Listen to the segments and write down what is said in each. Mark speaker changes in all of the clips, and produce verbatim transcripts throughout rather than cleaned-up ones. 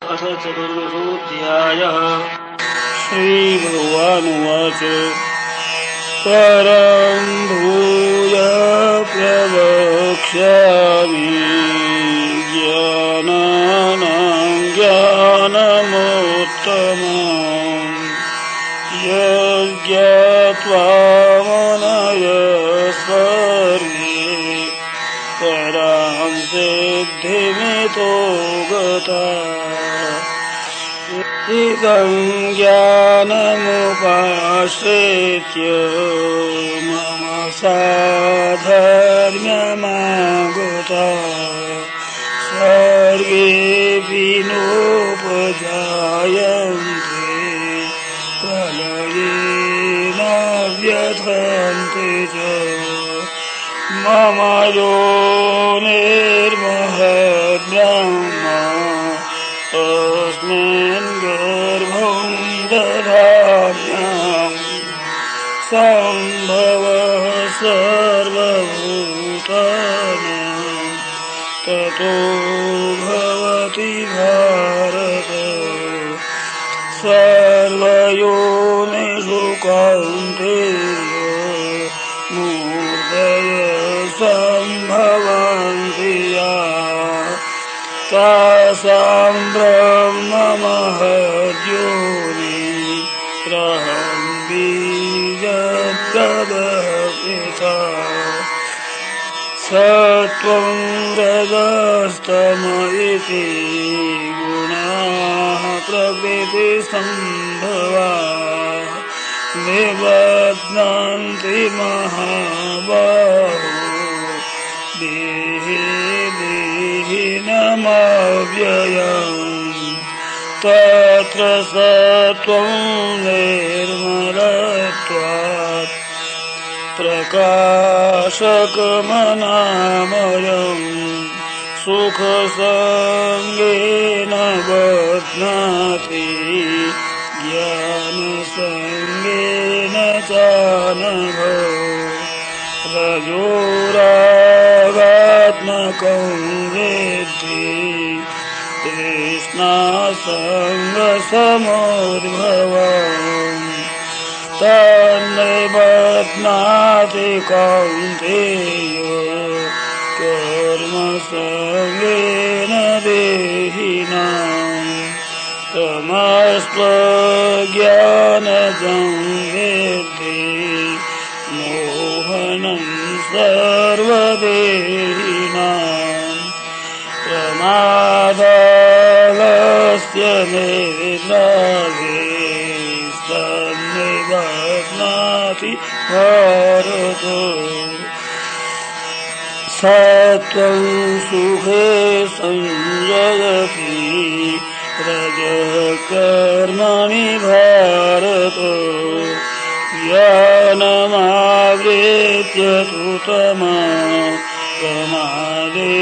Speaker 1: अथ चतुर्दशोऽध्यायः। श्रीभगवानुवाच परं भूय प्रवक्ष्यामि ज्ञानानां ज्ञानमुत्तमम् यज्ञात्वा मुनयः सर्वे परां सिद्धिमितो गताः। इदं ज्ञानमुपाश्रित्य मम साधर्म्यमागताः सर्गेऽपि नोपजायन्ते प्रलये न व्यथन्ते च। मम योनिर्महद्ब्रह्म तस्मिन् गर्भं दधाम्यहम् सम्भवः सर्वभूतानां ततो भवति भारत। सर्वयोनिषु कौन्तेय मूर्तयः सम्भवन्ति याः तासां ब्रह्ममहद्योनिरहं बीजप्रदपिता। सत्त्वं रजस्तम इति गुणाः प्रकृतिसम्भवाः निबध्नन्ति महाबाहो देहे देहिनमव्ययम्। तत्र सत्त्वं निर्मलत्वात् प्रकाशकमनामयम् सुखसङ्गेन बध्नाति ज्ञानसङ्गेन च नघ। रजोरागात्मकं विद्धि तृष्णासङ्गसमुद्भवम् तन्निबध्नाति कौन्तेय कर्मसङ्गेन देहिनाम्। तमस्त्वज्ञानजं विद्धि मोहनं सर्वदेहिनाम्। प्रमादालस्य निद्राभिस्तन्निबध्नाति भारत। सत्त्वं सुखे संययति रजः कर्मणि भारत। ज्ञानमावृत्य तु तमः प्रमादे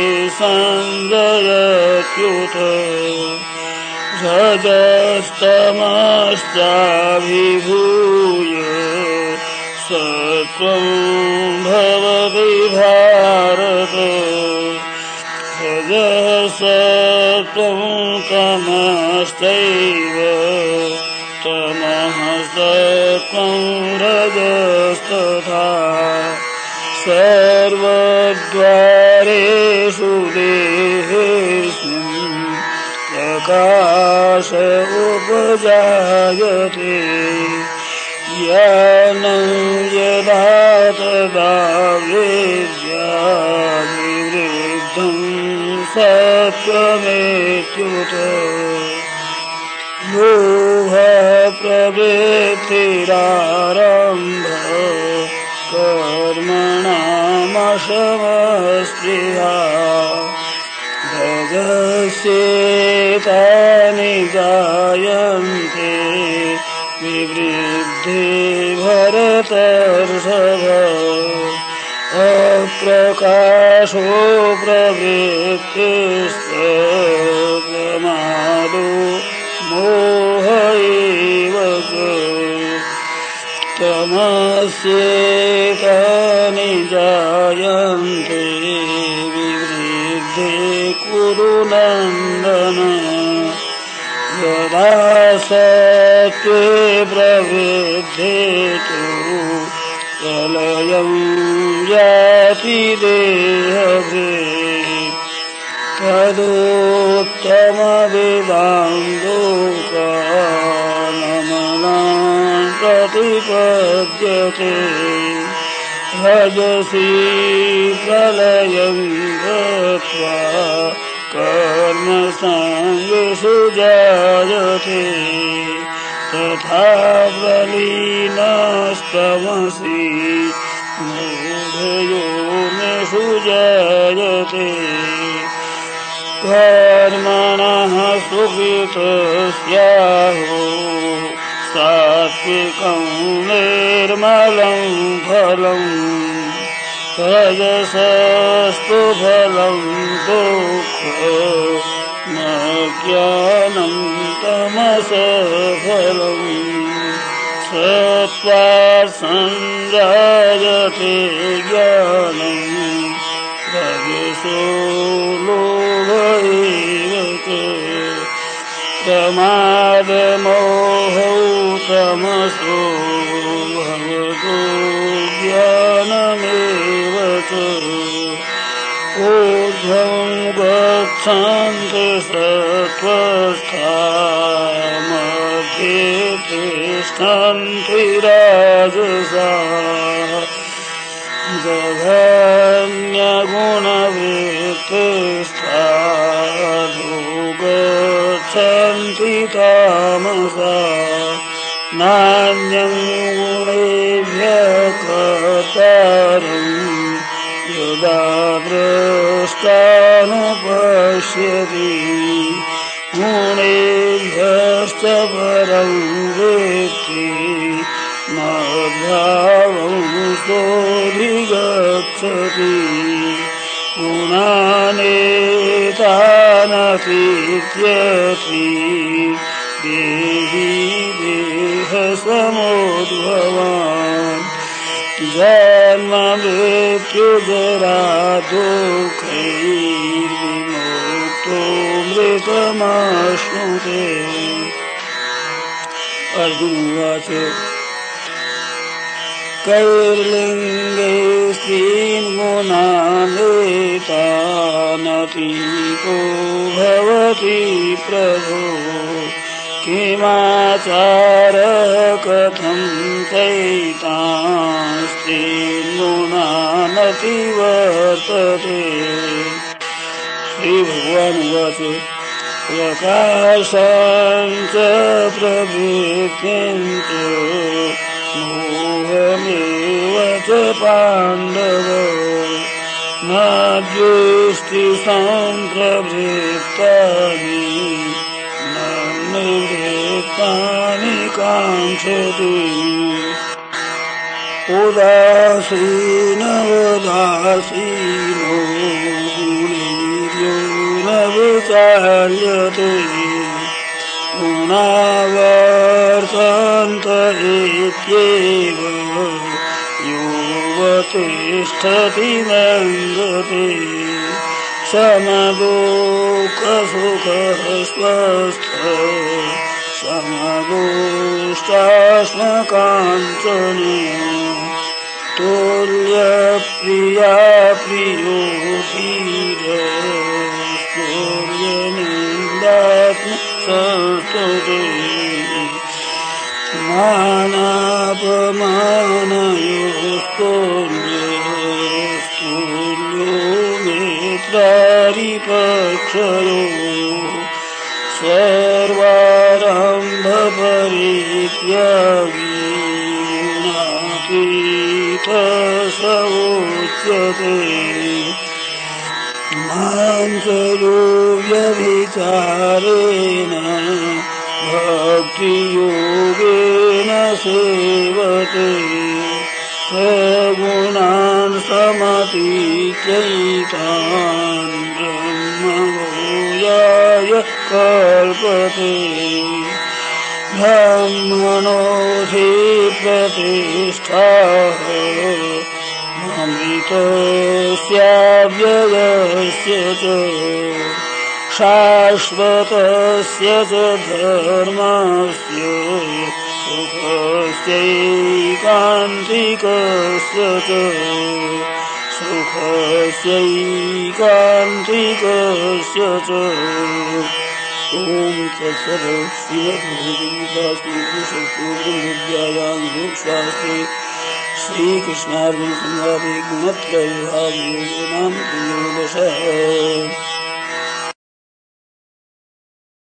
Speaker 1: सञ्जयत्युत। रजस्तमश्चाभिभूय सत्त्वं भवति भारत। रजः सत्त्वं तमश्चैव तमः सत्त्वं रजस्तथा। सर्वद्वारेषु देहेऽस्मिन् प्रकाश उपजायते। ज्ञानं यदा तदा विद्याद्विवृद्धं सत्त्वमेत्युत। लोभः प्रवृत्तिरारम्भः कर्मणामशमस्पृहा। रजस्येतानि जायन्ते विवृद्धे भरतर्षभ। अप्रकाशो प्रवृत्तिश्च प्रमादो मोह एव च। तमस्येतानि जायन्ते विवृद्धे कुरु नन्दन। यदा सत्त्वे प्रवृद्धे तु प्रलयं याति देहभृत् तदुत्तमविदां लोकानमनान् प्रतिपद्यते रजसि प्रलयं गत्वा कर्मसङ्गेषु जायते तथा प्रलीनस्तमसि मूढयोनिषु जायते कर्मणः सुकृतस्याहो सात्विकं निर्मलं फलम् रजसस्तु फलं दुःखमज्ञानं तमसः फलम् सत्त्वात् संजायते ज्ञानं रजसो लोभ एव च प्रमादमोहौ तमसो भवतो ज्ञानमेव च ऊर्ध्वं गच्छन्ति सत्त्वस्था मध्ये तिष्ठन्ति राजसाः जघन्यगुणवृत्तिस्था अधो गच्छन्ति तामसाः नान्यं गुणेभ्यः कर्तारं यदा द्रष्टानुपश्यति गुणेभ्यश्च परं वेत्ति मद्भावं सोऽधिगच्छति गुणानेतानतीत्यपि देहि देहसमुद्भवान् जन्म मृत्युजरा दुःखैर्विमुक्तो मृतमाश्नुते। अर्जुन उवाच कैर्लिङ्गे स्त्रीन् गुणानेतानतीको भवति प्रभो किमाचारः कथं चैतांस्त्रीन् गुणानतिवर्तते। श्रीभगवान् उवाच प्रकाशं च प्रवृत्तिं च मोहमेव च पाण्डव न द्वेष्टि सम्प्रवृत्तानि न निवृत्तानि काङ्क्षति उदासीनवदासीनो गुणैर्यो न विचाल्यते गुणावर्तन्त इत्येव योऽवतिष्ठति मन्दते समदुःखसुखः स्वस्थः समदुष्टाश्मकाञ्चने तुल्यप्रिया प्रियो धीरः तुल्यनिन्दात्मसंस्तुते मानापमानयोस्तुल्यो मित्रारिपक्षयोः सर्वारम्भपरित्यागी गुणातीतः स उच्यते मां च यो व्यभिचारेण भक्तियोगेन सेवते सगुणान् समतीत्यैतान् ब्रह्मभूयाय कल्पते ब्रह्मणोऽधि प्रतिष्ठाः ममितस्याव्ययस्य च शाश्वतस्य च धर्मस्य सुखस्यैकान्तिकस्य च सुखस्यैकान्तिकस्य च ॐ तत्सत् श्रीमद्भगवद्गीतासूत्रसंस्कृतविद्यायां योगशास्त्रे श्रीकृष्णार्जुनसंवादे गुणत्रयविभागयोगो नाम त्रयोदशः।